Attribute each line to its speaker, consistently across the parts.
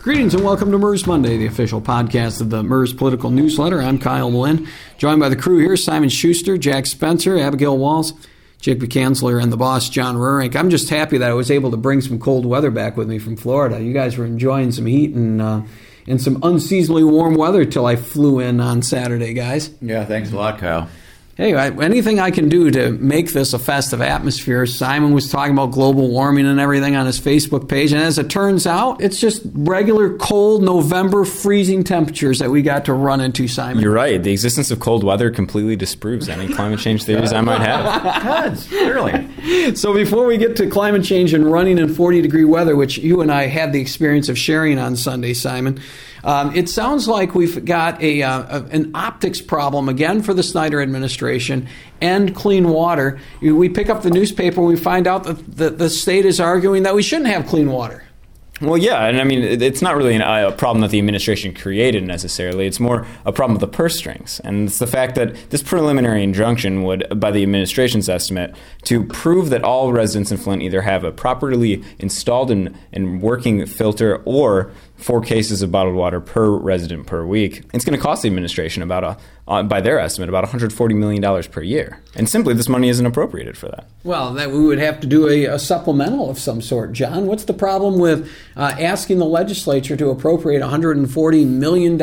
Speaker 1: Greetings and welcome to MERS Monday, the official podcast of the MERS Political Newsletter. I'm Kyle Malin, joined by the crew here, Simon Schuster, Jack Spencer, Abigail Walls, Jake McCansler, and the boss, John Rurink. I'm just happy that I was able to bring some cold weather back with me from Florida. You guys were enjoying some heat and some unseasonably warm weather till I flew in on Saturday, guys.
Speaker 2: Yeah, thanks a lot, Kyle.
Speaker 1: Hey, anything I can do to make this a festive atmosphere. Simon was talking about global warming and everything on his Facebook page, and as it turns out, it's just regular cold November freezing temperatures that we got to run into, Simon.
Speaker 3: You're right. The existence of cold weather completely disproves any climate change theories I might have.
Speaker 2: Does, really.
Speaker 1: So before we get to climate change and running in 40-degree weather, which you and I had the experience of sharing on Sunday, Simon, it sounds like we've got an optics problem again for the Snyder administration and clean water. We pick up the newspaper and we find out that the state is arguing that we shouldn't have clean water.
Speaker 3: Well, yeah, and I mean, it's not really a problem that the administration created necessarily. It's more a problem with the purse strings. And it's the fact that this preliminary injunction would, by the administration's estimate, to prove that all residents in Flint either have a properly installed and working filter or 4 cases of bottled water per resident per week. It's going to cost the administration by their estimate, about $140 million per year. And simply, this money isn't appropriated for that.
Speaker 1: Well, we would have to do a supplemental of some sort. John, what's the problem with asking the legislature to appropriate $140 million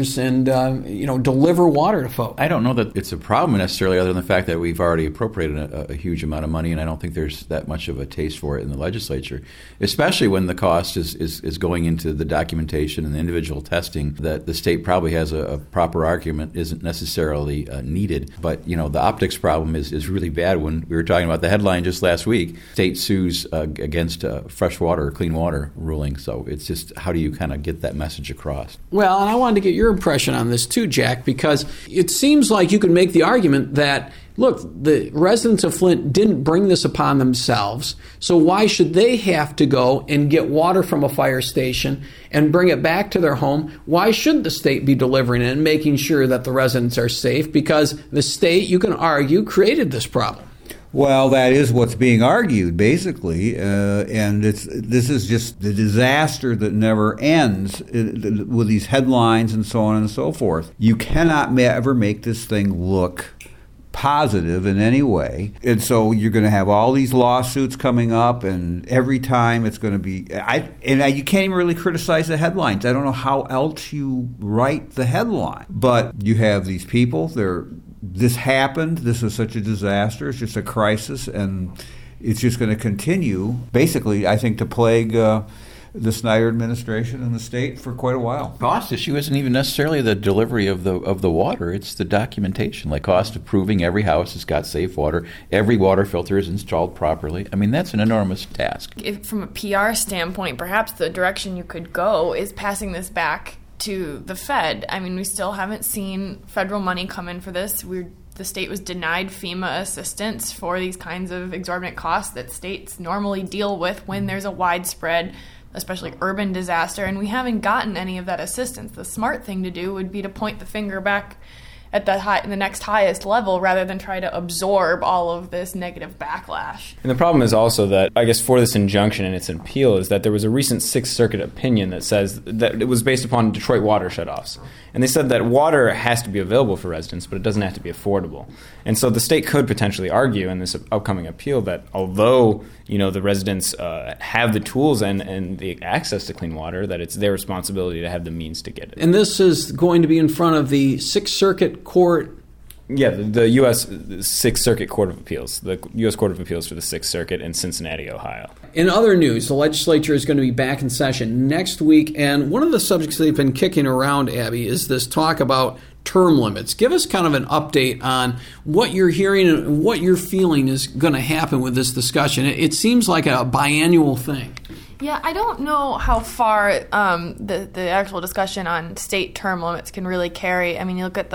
Speaker 1: and deliver water to folks?
Speaker 2: I don't know that it's a problem necessarily, other than the fact that we've already appropriated a huge amount of money, and I don't think there's that much of a taste for it in the legislature, especially when the cost is going into the documentation and the individual testing that the state probably has a proper argument isn't necessarily needed. But, the optics problem is really bad. When we were talking about the headline just last week, state sues against fresh water or clean water ruling. So it's just, how do you kind of get that message across?
Speaker 1: Well, and I wanted to get your impression on this too, Jack, because it seems like you can make the argument that, look, the residents of Flint didn't bring this upon themselves, so why should they have to go and get water from a fire station and bring it back to their home? Why shouldn't the state be delivering it and making sure that the residents are safe? Because the state, you can argue, created this problem.
Speaker 4: Well, that is what's being argued, basically, and this is just the disaster that never ends with these headlines and so on and so forth. You cannot ever make this thing look positive in any way, and so you're going to have all these lawsuits coming up, and every time it's going to be you can't even really criticize the headlines. I don't know how else you write the headline, but you have these people, this happened, this is such a disaster, it's just a crisis, and it's just going to continue, basically, I think, to plague the Snyder administration and the state for quite a while.
Speaker 2: Cost issue isn't even necessarily the delivery of the water, it's the documentation, like cost of proving every house has got safe water, every water filter is installed properly. I mean, that's an enormous task.
Speaker 5: From a PR standpoint, perhaps the direction you could go is passing this back to the Fed. I mean, we still haven't seen federal money come in for this. The state was denied FEMA assistance for these kinds of exorbitant costs that states normally deal with when there's a widespread, especially urban disaster, and we haven't gotten any of that assistance. The smart thing to do would be to point the finger back at the next highest level rather than try to absorb all of this negative backlash.
Speaker 3: And the problem is also that, I guess, for this injunction and its appeal is that there was a recent Sixth Circuit opinion that says that it was based upon Detroit water shutoffs. And they said that water has to be available for residents, but it doesn't have to be affordable. And so the state could potentially argue in this upcoming appeal that although, the residents have the tools and the access to clean water, that it's their responsibility to have the means to get it.
Speaker 1: And this is going to be in front of the Sixth Circuit Court.
Speaker 3: Yeah, the U.S. Sixth Circuit Court of Appeals, the U.S. Court of Appeals for the Sixth Circuit in Cincinnati, Ohio.
Speaker 1: In other news, the legislature is going to be back in session next week, and one of the subjects they've been kicking around, Abby, is this talk about term limits. Give us kind of an update on what you're hearing and what you're feeling is going to happen with this discussion. It seems like a biannual thing.
Speaker 5: Yeah, I don't know how far the actual discussion on state term limits can really carry. I mean, you look at the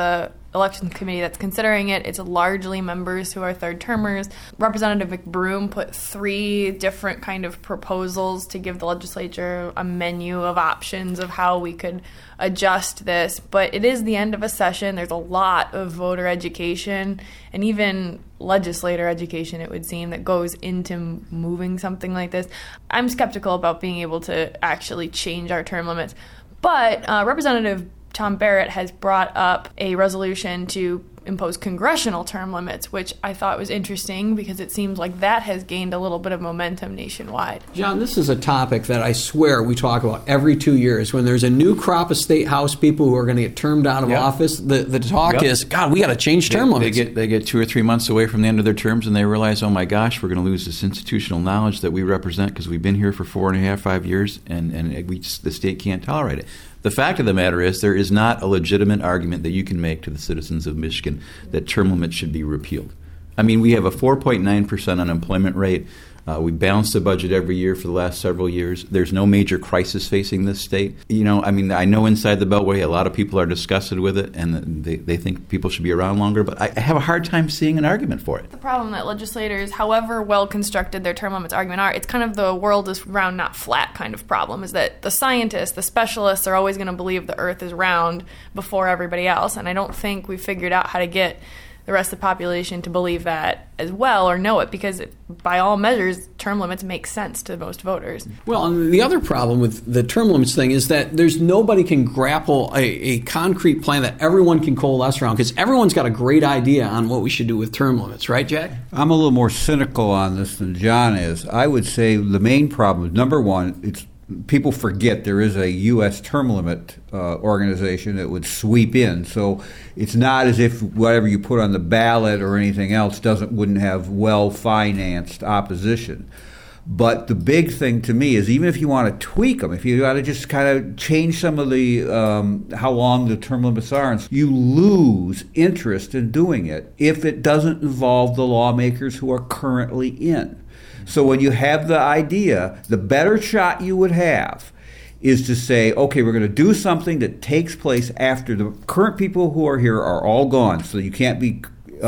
Speaker 5: elections committee that's considering it. It's largely members who are third-termers. Representative McBroom put 3 different kind of proposals to give the legislature a menu of options of how we could adjust this. But it is the end of a session. There's a lot of voter education and even legislator education, it would seem, that goes into moving something like this. I'm skeptical about being able to actually change our term limits. But Representative Tom Barrett has brought up a resolution to impose congressional term limits, which I thought was interesting because it seems like that has gained a little bit of momentum nationwide.
Speaker 1: John, this is a topic that I swear we talk about every 2 years. When there's a new crop of state house people who are going to get termed out of office, the talk is, God, we got to change term limits.
Speaker 2: They get 2 or 3 months away from the end of their terms, and they realize, oh my gosh, we're going to lose this institutional knowledge that we represent because we've been here for 4.5, 5 years, and the state can't tolerate it. The fact of the matter is there is not a legitimate argument that you can make to the citizens of Michigan that term limits should be repealed. I mean, we have a 4.9% unemployment rate. We balance the budget every year for the last several years. There's no major crisis facing this state. You know, I mean, I know inside the Beltway a lot of people are disgusted with it, and they think people should be around longer, but I have a hard time seeing an argument for it.
Speaker 5: The problem that legislators, however well-constructed their term limits argument are, it's kind of the world is round, not flat kind of problem, is that the scientists, the specialists are always going to believe the earth is round before everybody else, and I don't think we've figured out how to get the rest of the population to believe that as well or know it, because by all measures, term limits make sense to most voters.
Speaker 1: Well, and the other problem with the term limits thing is that there's nobody can grapple a concrete plan that everyone can coalesce around, because everyone's got a great idea on what we should do with term limits, right, Jack?
Speaker 4: I'm a little more cynical on this than John is. I would say the main problem is, number one, it's people forget there is a U.S. term limit organization that would sweep in. So it's not as if whatever you put on the ballot or anything else wouldn't have well-financed opposition. But the big thing to me is, even if you want to tweak them, if you got to just kind of change some of the how long the term limits are, you lose interest in doing it if it doesn't involve the lawmakers who are currently in. So when you have the idea, the better shot you would have is to say, okay, we're going to do something that takes place after the current people who are here are all gone, so you can't be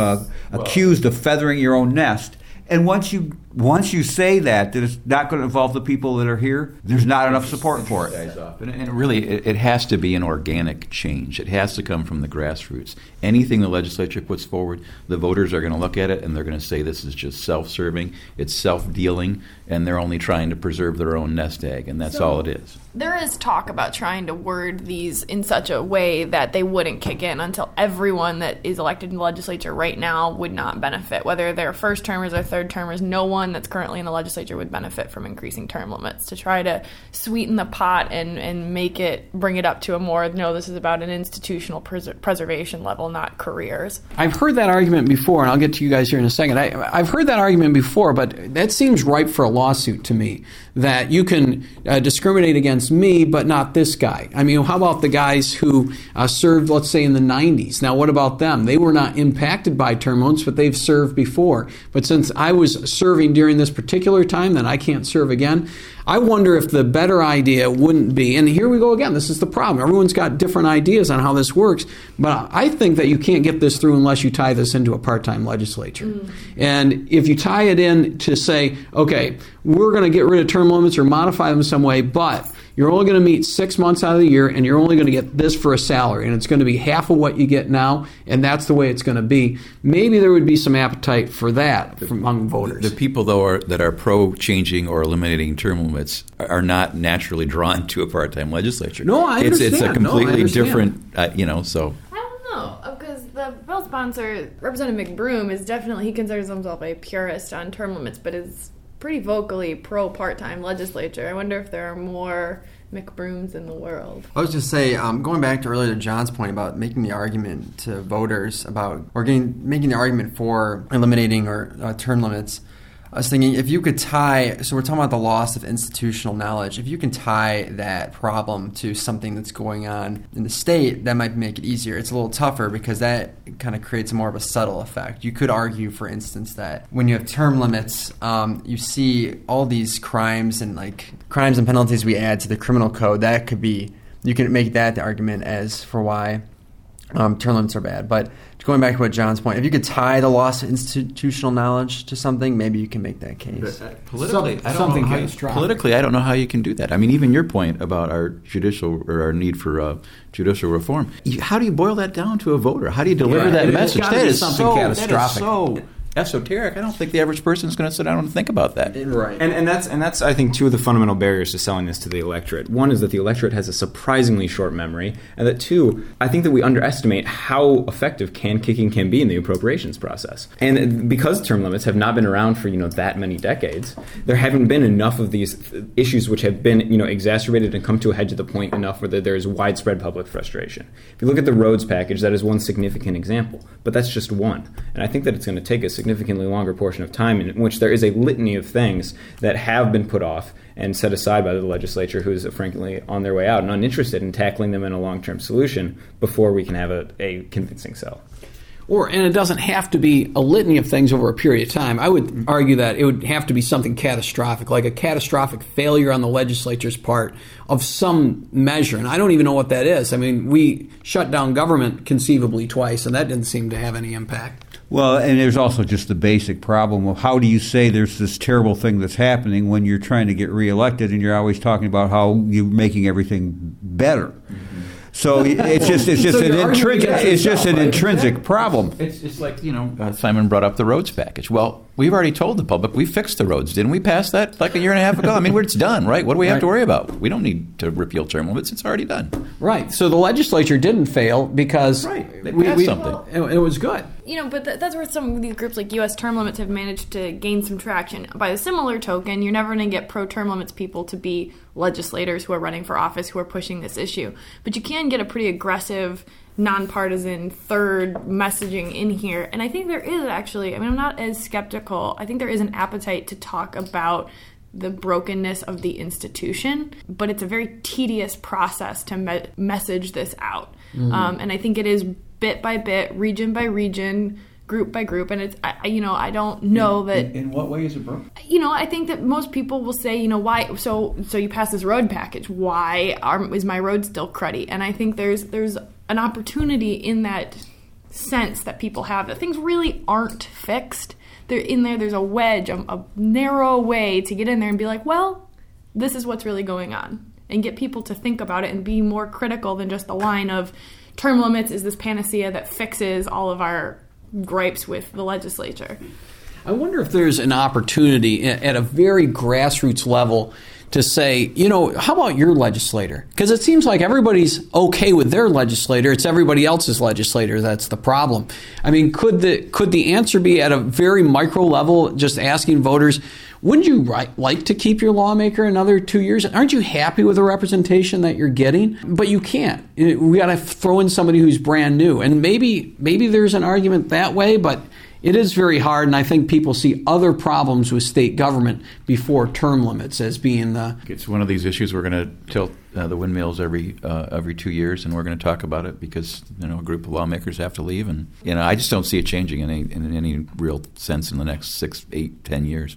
Speaker 4: accused of feathering your own nest. And once you say that it's not going to involve the people that are here, there's not enough support for it.
Speaker 2: And really, it has to be an organic change. It has to come from the grassroots. Anything the legislature puts forward, the voters are going to look at it and they're going to say this is just self-serving, it's self-dealing, and they're only trying to preserve their own nest egg, and that's all it is.
Speaker 5: There is talk about trying to word these in such a way that they wouldn't kick in until everyone that is elected in the legislature right now would not benefit. Whether they're first-termers or third-termers, no one that's currently in the legislature would benefit from increasing term limits, to try to sweeten the pot and bring it up to a more, no, this is about an institutional preservation level, not careers.
Speaker 1: I've heard that argument before, and I'll get to you guys here in a second. I've heard that argument before, but that seems ripe for a lawsuit to me, that you can discriminate against me, but not this guy. I mean, how about the guys who served, let's say, in the 90s? Now, what about them? They were not impacted by term limits, but they've served before. But since I was serving during this particular time, then I can't serve again. I wonder if the better idea wouldn't be, and here we go again, this is the problem. Everyone's got different ideas on how this works, but I think that you can't get this through unless you tie this into a part-time legislature. And if you tie it in to say, okay, we're going to get rid of term limits or modify them in some way, but you're only going to meet 6 months out of the year, and you're only going to get this for a salary, and it's going to be half of what you get now, and that's the way it's going to be. Maybe there would be some appetite for that among voters.
Speaker 2: The people, though, that are pro-changing or eliminating term limits are not naturally drawn to a part-time legislature.
Speaker 1: No, I understand.
Speaker 2: It's a completely different, so...
Speaker 5: No, because the bill sponsor, Representative McBroom, is definitely, he considers himself a purist on term limits, but is pretty vocally pro-part-time legislature. I wonder if there are more McBrooms in the world.
Speaker 6: I was just say, going back to earlier to John's point about making the argument to voters about, or making the argument for eliminating or term limits, I was thinking, if you could tie, so we're talking about the loss of institutional knowledge, if you can tie that problem to something that's going on in the state, that might make it easier. It's a little tougher because that kind of creates more of a subtle effect. You could argue, for instance, that when you have term limits, you see all these crimes and penalties we add to the criminal code. That could be, you can make that the argument as for why term limits are bad. But going back to what John's point, if you could tie the loss of institutional knowledge to something, maybe you can make that case.
Speaker 2: Politically,
Speaker 1: Something
Speaker 2: I
Speaker 1: catastrophic.
Speaker 2: don't know how you can do that. I mean, even your point about our need for judicial reform. How do you boil that down to a voter? How do you deliver that
Speaker 1: it's
Speaker 2: message?
Speaker 1: gotta be something catastrophic.
Speaker 2: so esoteric. I don't think the average person is going to sit down and think about that.
Speaker 6: Right.
Speaker 3: And that's I think two of the fundamental barriers to selling this to the electorate. One is that the electorate has a surprisingly short memory, and that two, I think that we underestimate how effective kicking can be in the appropriations process. And because term limits have not been around for that many decades, there haven't been enough of these issues which have been exacerbated and come to a head to the point enough where there is widespread public frustration. If you look at the roads package, that is one significant example, but that's just one. And I think that it's going to take a significantly longer portion of time in which there is a litany of things that have been put off and set aside by the legislature, who is frankly on their way out and uninterested in tackling them in a long-term solution before we can have a convincing sell.
Speaker 1: And it doesn't have to be a litany of things over a period of time. I would argue that it would have to be something catastrophic, like a catastrophic failure on the legislature's part of some measure. And I don't even know what that is. I mean, we shut down government conceivably twice, and that didn't seem to have any impact.
Speaker 4: Well, and there's also just the basic problem of how do you say there's this terrible thing that's happening when you're trying to get reelected and you're always talking about how you're making everything better. So it's just an intrinsic problem.
Speaker 2: It's like Simon brought up the roads package. Well, we've already told the public we fixed the roads. Didn't we pass that like a year and a half ago? I mean, it's done, right? What do we have to worry about? We don't need to repeal term limits. It's already done.
Speaker 1: Right. So the legislature didn't fail because
Speaker 2: they passed something.
Speaker 1: It was good.
Speaker 5: But that's where some of these groups like U.S. term limits have managed to gain some traction. By a similar token, you're never going to get pro-term limits people to be legislators who are running for office who are pushing this issue. But you can get a pretty aggressive, nonpartisan third messaging in here. And I think there is actually, I'm not as skeptical. I think there is an appetite to talk about the brokenness of the institution, but it's a very tedious process to message this out. And I think it is bit by bit, region by region, group by group, and it's I don't know that.
Speaker 2: In what way is it broken?
Speaker 5: I think that most people will say, why? So you pass this road package. Why is my road still cruddy? And I think there's an opportunity in that sense that people have that things really aren't fixed. There's a wedge, a narrow way to get in there and be like, well, this is what's really going on, and get people to think about it and be more critical than just the line of term limits is this panacea that fixes all of our gripes with the legislature.
Speaker 1: I wonder if there's an opportunity at a very grassroots level to say, how about your legislator? Because it seems like everybody's okay with their legislator. It's everybody else's legislator that's the problem. I mean, could the answer be at a very micro level, just asking voters, wouldn't you like to keep your lawmaker another 2 years? Aren't you happy with the representation that you're getting? But you can't. We got to throw in somebody who's brand new. And maybe there's an argument that way, but it is very hard, and I think people see other problems with state government before term limits as being the...
Speaker 2: It's one of these issues we're going to tilt the windmills every 2 years, and we're going to talk about it because a group of lawmakers have to leave, and I just don't see it changing in any real sense in the next 6, 8, 10 years.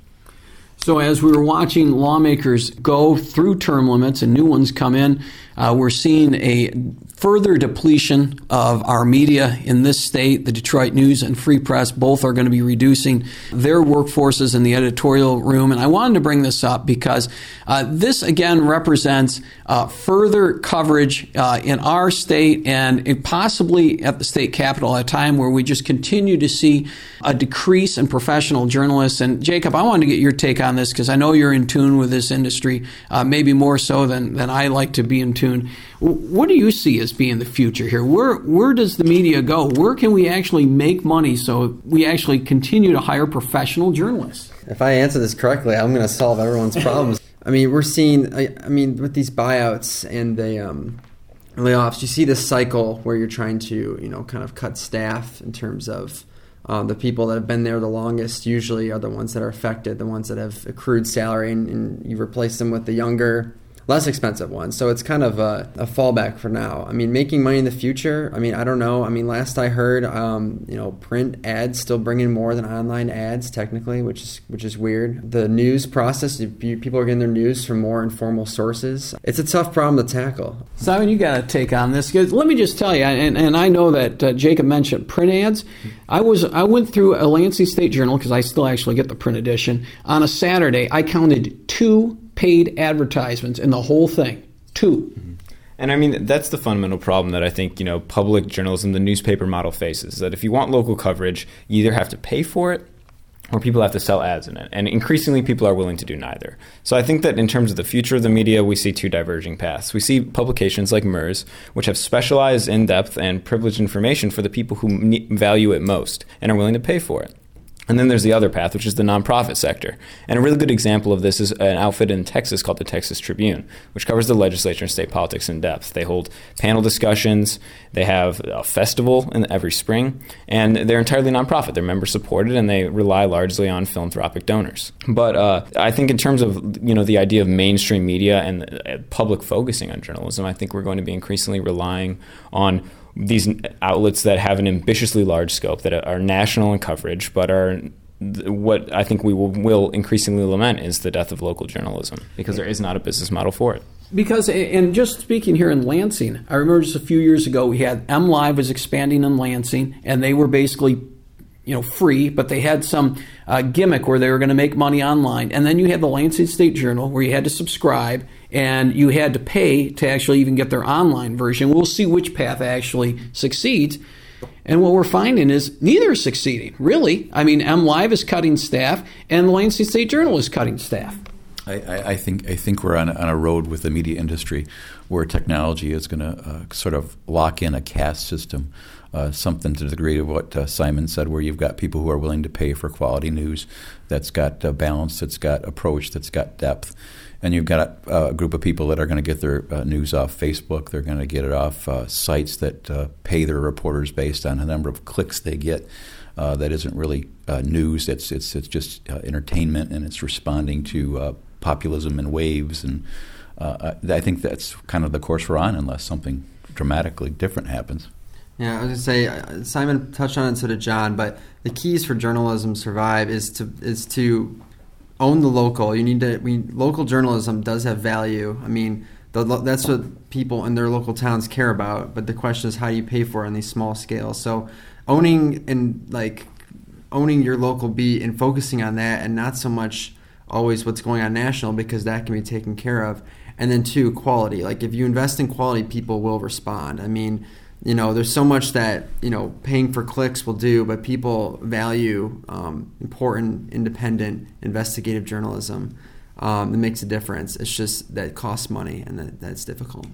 Speaker 1: So as we were watching lawmakers go through term limits and new ones come in, we're seeing a further depletion of our media in this state. The Detroit News and Free Press both are going to be reducing their workforces in the editorial room. And I wanted to bring this up because this, again, represents further coverage in our state and possibly at the state capitol at a time where we just continue to see a decrease in professional journalists. And Jacob, I wanted to get your take on this because I know you're in tune with this industry, maybe more so than I like to be in tune. What do you see as being the future here? Where does the media go? Where can we actually make money so we actually continue to hire professional journalists?
Speaker 6: If I answer this correctly, I'm going to solve everyone's problems. We're seeing, with these buyouts and the layoffs, you see this cycle where you're trying to, kind of cut staff in terms of the people that have been there the longest usually are the ones that are affected, the ones that have accrued salary, and you replace them with the younger, less expensive ones. So it's kind of a fallback for now. I mean, making money in the future, I mean, I don't know. I mean, last I heard, print ads still bring in more than online ads technically, which is weird. The news process, people are getting their news from more informal sources. It's a tough problem to tackle.
Speaker 1: Simon, you got to take on this. 'Cause let me just tell you, and I know that Jacob mentioned print ads. I went through a Lansing State Journal, because I still actually get the print edition. On a Saturday, I counted 2 paid advertisements in the whole thing. 2.
Speaker 3: And I mean, that's the fundamental problem that I think, public journalism, the newspaper model faces, that if you want local coverage, you either have to pay for it or people have to sell ads in it. And increasingly, people are willing to do neither. So I think that in terms of the future of the media, we see 2 diverging paths. We see publications like MERS, which have specialized, in-depth, and privileged information for the people who value it most and are willing to pay for it. And then there's the other path, which is the nonprofit sector. And a really good example of this is an outfit in Texas called the Texas Tribune, which covers the legislature and state politics in depth. They hold panel discussions. They have a festival every spring. And they're entirely nonprofit. They're member supported, and they rely largely on philanthropic donors. But I think in terms of the idea of mainstream media and public focusing on journalism, I think we're going to be increasingly relying on these outlets that have an ambitiously large scope, that are national in coverage, but are what I think we will increasingly lament is the death of local journalism, because there is not a business model for it.
Speaker 1: Because, and just speaking here in Lansing, I remember just a few years ago, we had MLive was expanding in Lansing, and they were basically free, but they had some gimmick where they were going to make money online. And then you had the Lansing State Journal, where you had to subscribe, and you had to pay to actually even get their online version. We'll see which path actually succeeds. And what we're finding is neither is succeeding, really. I mean, MLive is cutting staff, and the Lansing State Journal is cutting staff.
Speaker 2: I think we're on a road with the media industry where technology is going to sort of lock in a caste system, something to the degree of what Simon said, where you've got people who are willing to pay for quality news that's got balance, that's got approach, that's got depth. And you've got a group of people that are going to get their news off Facebook. They're going to get it off sites that pay their reporters based on the number of clicks they get. That isn't really news. It's just entertainment, and it's responding to populism and waves. And I think that's kind of the course we're on, unless something dramatically different happens.
Speaker 6: Yeah, I was going to say, Simon touched on it, so did John, but the keys for journalism to survive is to own the local. Local journalism does have value. I mean, that's what people in their local towns care about. But the question is, how do you pay for it on these small scales? So, owning your local beat and focusing on that, and not so much always what's going on national, because that can be taken care of. And then 2, quality. Like, if you invest in quality, people will respond. I mean, there's so much that, paying for clicks will do, but people value important, independent, investigative journalism that makes a difference. It's just that it costs money, and that's difficult.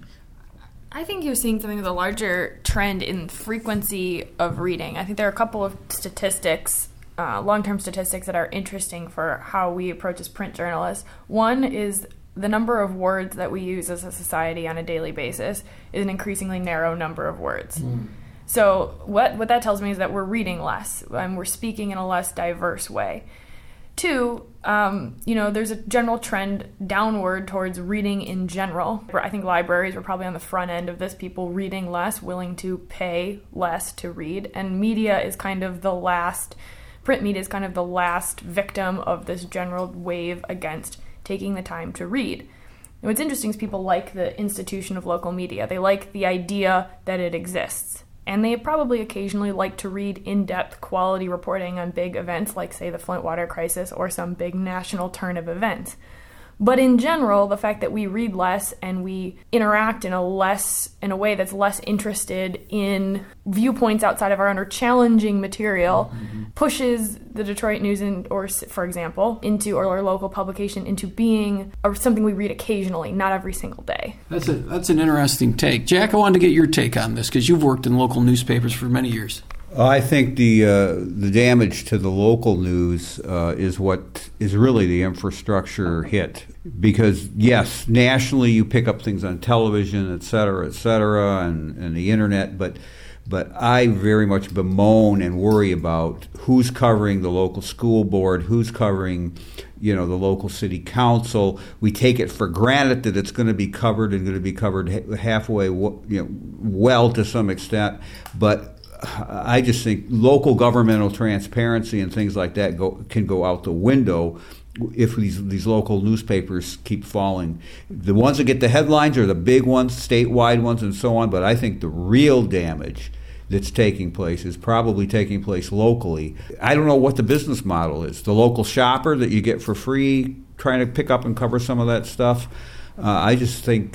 Speaker 5: I think you're seeing something of a larger trend in frequency of reading. I think there are a couple of statistics, long-term statistics, that are interesting for how we approach as print journalists. One is the number of words that we use as a society on a daily basis is an increasingly narrow number of words. So what that tells me is that we're reading less, and we're speaking in a less diverse way. 2, there's a general trend downward towards reading in general. I think libraries were probably on the front end of this, people reading less, willing to pay less to read, and media is kind of the last, print media is kind of the last victim of this general wave against taking the time to read. And what's interesting is people like the institution of local media. They like the idea that it exists. And they probably occasionally like to read in-depth quality reporting on big events like, say, the Flint water crisis or some big national turn of events. But in general, the fact that we read less and we interact in a way that's less interested in viewpoints outside of our own or challenging material pushes the Detroit News, for example, into, or our local publication, into being something we read occasionally, not every single day.
Speaker 1: That's an interesting take. Jack, I wanted to get your take on this, because you've worked in local newspapers for many years.
Speaker 4: I think the damage to the local news is what is really the infrastructure hit. Because, yes, nationally you pick up things on television, et cetera, and the internet, but I very much bemoan and worry about who's covering the local school board, who's covering the local city council. We take it for granted that it's going to be covered and going to be covered halfway, well to some extent. But I just think local governmental transparency and things like that can go out the window if these local newspapers keep falling. The ones that get the headlines are the big ones, statewide ones, and so on. But I think the real damage that's taking place is probably taking place locally. I don't know what the business model is. The local shopper that you get for free, trying to pick up and cover some of that stuff. I just think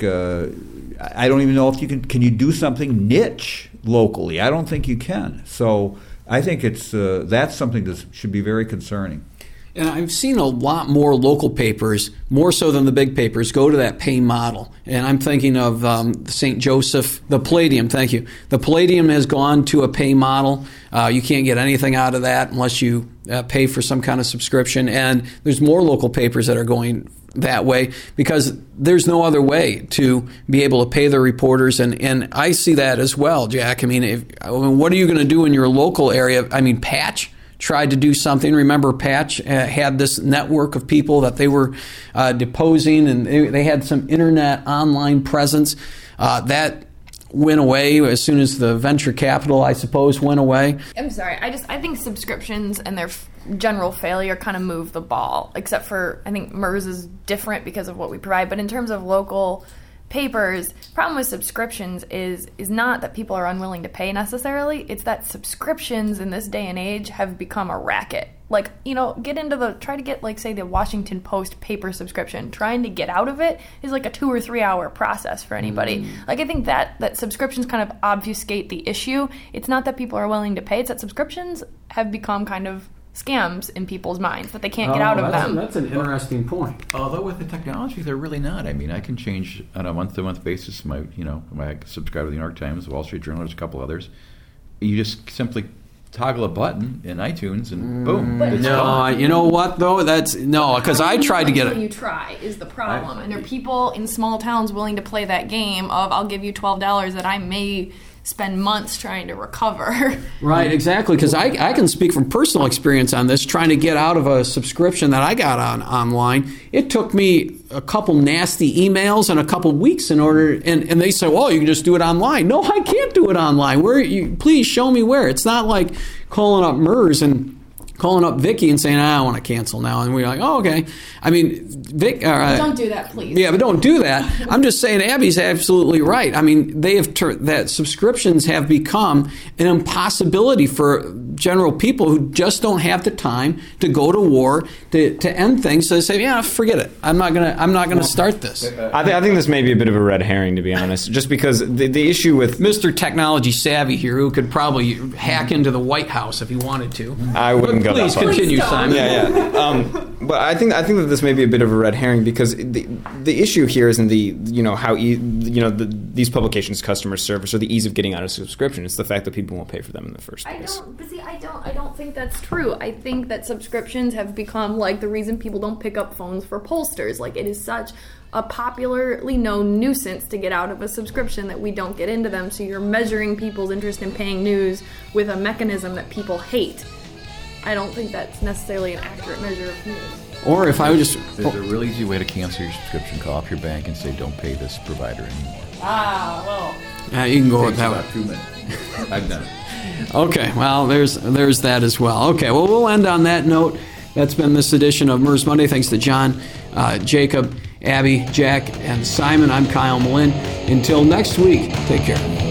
Speaker 4: I don't even know if you can you do something niche locally. I don't think you can. So I think that's something that should be very concerning.
Speaker 1: And I've seen a lot more local papers, more so than the big papers, go to that pay model. And I'm thinking of St. Joseph, the Palladium, thank you. The Palladium has gone to a pay model. You can't get anything out of that unless you pay for some kind of subscription. And there's more local papers that are going that way because there's no other way to be able to pay the reporters. And I see that as well, Jack. I mean, what are you going to do in your local area? I mean, Patch tried to do something. Remember, Patch had this network of people that they were deposing, and they had some internet online presence. That went away as soon as the venture capital, I suppose, went away.
Speaker 5: I'm sorry. I think subscriptions and their general failure kind of move the ball, except for I think MERS is different because of what we provide. But in terms of local papers, problem with subscriptions is not that people are unwilling to pay necessarily. It's that subscriptions in this day and age have become a racket. Like, try to get, like, say, the Washington Post paper subscription. Trying to get out of it is like a 2 or 3 hour process for anybody. Like, I think that subscriptions kind of obfuscate the issue. It's not that people are willing to pay. It's that subscriptions have become kind of scams in people's minds that they can't get out of them.
Speaker 1: That's an interesting point.
Speaker 2: Although with the technology, they're really not. I mean, I can change on a month-to-month basis my subscribe to the New York Times, the Wall Street Journal, there's a couple others. You just simply toggle a button in iTunes and boom.
Speaker 5: But
Speaker 1: no, you know what though? Because I tried to get it.
Speaker 5: You try is the problem, and there are people in small towns willing to play that game of I'll give you $12 that I may spend months trying to recover.
Speaker 1: Right, exactly, because I can speak from personal experience on this, trying to get out of a subscription that I got online. It took me a couple nasty emails and a couple weeks in order, and they say, well, you can just do it online. No, I can't do it online. Please show me where. It's not like calling up MERS and calling up Vicky and saying, I want to cancel now. And we're like, oh, okay. I mean, Vic...
Speaker 5: don't do that, please.
Speaker 1: Yeah, but don't do that. I'm just saying Abby's absolutely right. I mean, that subscriptions have become an impossibility for general people who just don't have the time to go to war to end things. So they say, yeah, forget it. I'm not gonna start this.
Speaker 3: I think this may be a bit of a red herring, to be honest, just because the issue with
Speaker 1: Mr. Technology Savvy here, who could probably hack into the White House if he wanted to.
Speaker 3: I wouldn't go that far.
Speaker 1: Please continue, Simon.
Speaker 3: Yeah. But I think that this may be a bit of a red herring because the issue here isn't these publications' customer service or the ease of getting out of subscription. It's the fact that people won't pay for them in the first place.
Speaker 5: I don't think that's true. I think that subscriptions have become like the reason people don't pick up phones for pollsters. Like, it is such a popularly known nuisance to get out of a subscription that we don't get into them. So you're measuring people's interest in paying news with a mechanism that people hate. I don't think that's necessarily an accurate measure of news.
Speaker 1: Or if I would just...
Speaker 2: There's a really easy way to cancel your subscription. Call up your bank and say, don't pay this provider anymore.
Speaker 1: you can go with that.
Speaker 2: About 2 minutes. I've done it.
Speaker 1: Okay, well, there's that as well. Okay, well, we'll end on that note. That's been this edition of MERS Monday. Thanks to John, Jacob, Abby, Jack, and Simon. I'm Kyle Malin. Until next week, take care.